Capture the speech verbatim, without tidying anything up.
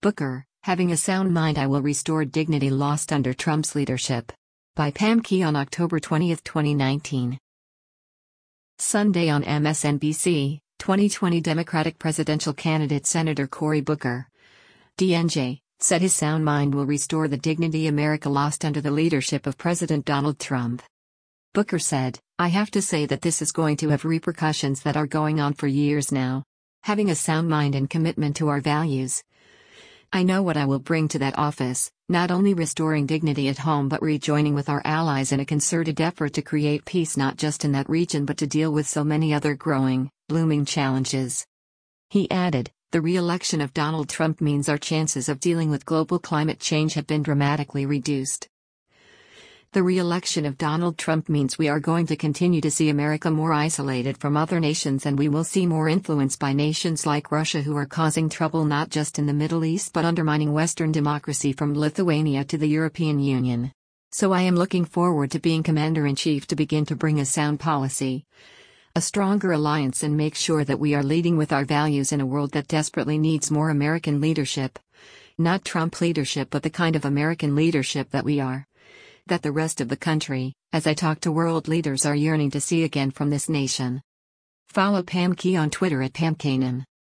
Booker, Having a Sound Mind I Will Restore Dignity Lost Under Trump's Leadership. By Pam Key on October twentieth, twenty nineteen. Sunday on M S N B C, twenty twenty Democratic presidential candidate Senator Cory Booker, D N J, said his sound mind will restore the dignity America lost under the leadership of President Donald Trump. Booker said, "I have to say that this is going to have repercussions that are going on for years now. Having a sound mind and commitment to our values. I know what I will bring to that office, not only restoring dignity at home but rejoining with our allies in a concerted effort to create peace not just in that region but to deal with so many other growing, looming challenges." He added, "The re-election of Donald Trump means our chances of dealing with global climate change have been dramatically reduced. The re-election of Donald Trump means we are going to continue to see America more isolated from other nations, and we will see more influence by nations like Russia who are causing trouble not just in the Middle East but undermining Western democracy from Lithuania to the European Union. So I am looking forward to being Commander-in-Chief to begin to bring a sound policy, a stronger alliance, and make sure that we are leading with our values in a world that desperately needs more American leadership. Not Trump leadership but the kind of American leadership that we are. That the rest of the country, as I talk to world leaders, are yearning to see again from this nation." Follow Pam Key on Twitter at Pam Kanan.